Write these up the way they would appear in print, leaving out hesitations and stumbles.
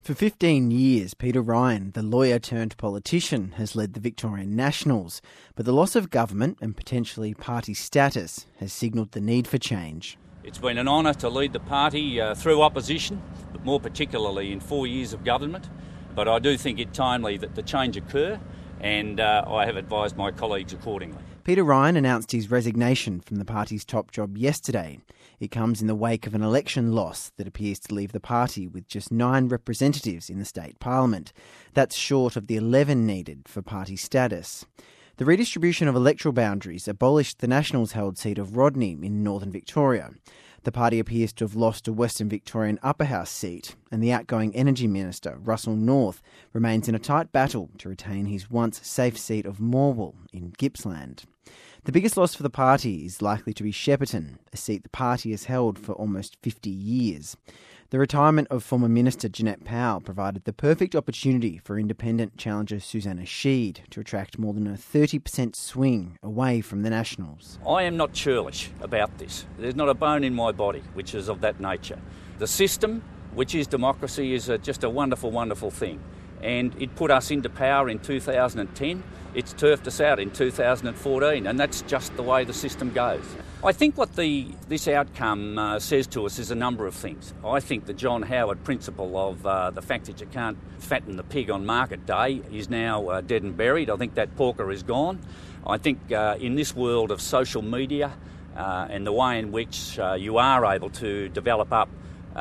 For 15 years, Peter Ryan, the lawyer turned politician, has led the Victorian Nationals, but the loss of government and potentially party status has signalled the need for change. It's been an honour to lead the party through opposition, but more particularly in 4 years of government. But I do think it timely that the change occur, and I have advised my colleagues accordingly. Peter Ryan announced his resignation from the party's top job yesterday. It comes in the wake of an election loss that appears to leave the party with just 9 representatives in the state parliament. That's short of the 11 needed for party status. The redistribution of electoral boundaries abolished the Nationals-held seat of Rodney in northern Victoria. The party appears to have lost a Western Victorian upper house seat, and the outgoing Energy Minister, Russell North, remains in a tight battle to retain his once safe seat of Morwell in Gippsland. The biggest loss for the party is likely to be Shepparton, a seat the party has held for almost 50 years. The retirement of former Minister Jeanette Powell provided the perfect opportunity for independent challenger Susannah Sheed to attract more than a 30% swing away from the Nationals. I am not churlish about this. There's not a bone in my body which is of that nature. The system, which is democracy, is just a wonderful, wonderful thing. And it put us into power in 2010. It's turfed us out in 2014, and that's just the way the system goes. I think what this outcome says to us is a number of things. I think the John Howard principle of the fact that you can't fatten the pig on market day is now dead and buried. I think that porker is gone. I think in this world of social media and the way in which you are able to develop up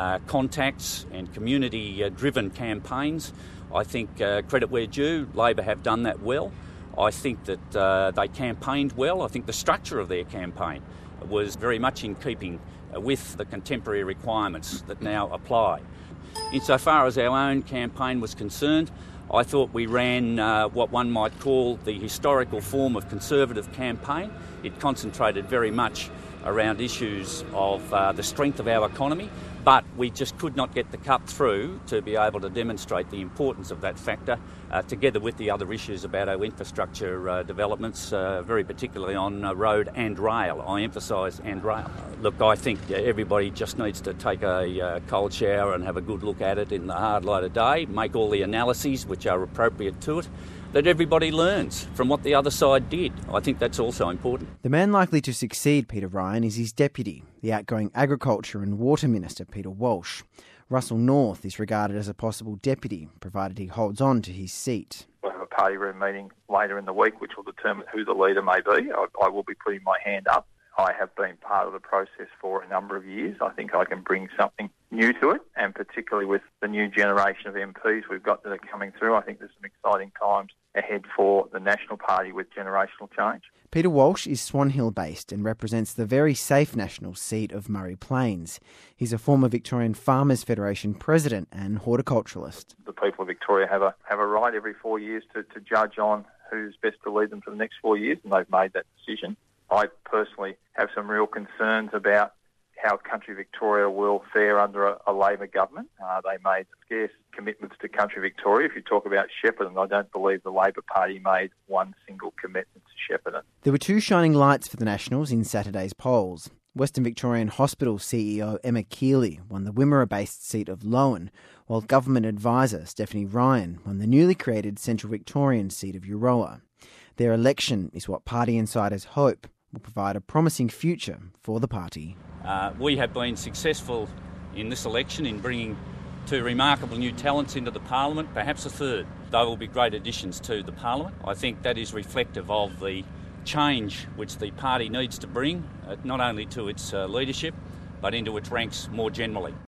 contacts and community-driven campaigns, I think credit where due, Labor have done that well. I think that they campaigned well. I think the structure of their campaign was very much in keeping with the contemporary requirements that now apply. Insofar as our own campaign was concerned, I thought we ran what one might call the historical form of Conservative campaign. It concentrated very much around issues of the strength of our economy, but we just could not get the cut through to be able to demonstrate the importance of that factor, together with the other issues about our infrastructure developments, very particularly on road and rail. I emphasise and rail. Look, I think everybody just needs to take a cold shower and have a good look at it in the hard light of day, make all the analyses which are appropriate to it, that everybody learns from what the other side did. I think that's also important. The man likely to succeed Peter Ryan is his deputy, the outgoing Agriculture and Water Minister, Peter Walsh. Russell North is regarded as a possible deputy, provided he holds on to his seat. We'll have a party room meeting later in the week which will determine who the leader may be. I will be putting my hand up. I have been part of the process for a number of years. I think I can bring something new to it, and particularly with the new generation of MPs we've got that are coming through, I think there's some exciting times ahead for the National Party with generational change. Peter Walsh is Swan Hill based and represents the very safe National seat of Murray Plains. He's a former Victorian Farmers Federation president and horticulturalist. The people of Victoria have a right every 4 years to judge on who's best to lead them for the next 4 years, and they've made that decision. I personally have some real concerns about how Country Victoria will fare under a Labor government. They made scarce commitments to Country Victoria. If you talk about Shepparton, I don't believe the Labor Party made one single commitment to Shepparton. There were 2 shining lights for the Nationals in Saturday's polls. Western Victorian Hospital CEO Emma Keeley won the Wimmera-based seat of Lowan, while government advisor Stephanie Ryan won the newly created Central Victorian seat of Euroa. Their election is what party insiders hope will provide a promising future for the party. We have been successful in this election in bringing 2 remarkable new talents into the Parliament, perhaps a third. They will be great additions to the Parliament. I think that is reflective of the change which the party needs to bring, not only to its leadership, but into its ranks more generally.